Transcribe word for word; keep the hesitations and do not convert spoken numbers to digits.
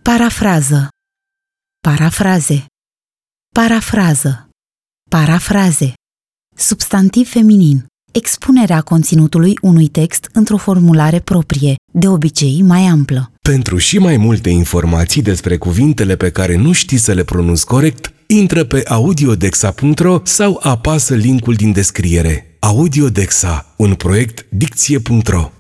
Parafrază. Parafraze. Parafrază. Parafraze. Substantiv feminin. Expunerea conținutului unui text într-o formulare proprie, de obicei mai amplă. Pentru și mai multe informații despre cuvintele pe care nu știi să le pronunți corect, intră pe audiodexa punct ro sau apasă linkul din descriere. Audiodexa, un proiect dicție punct ro.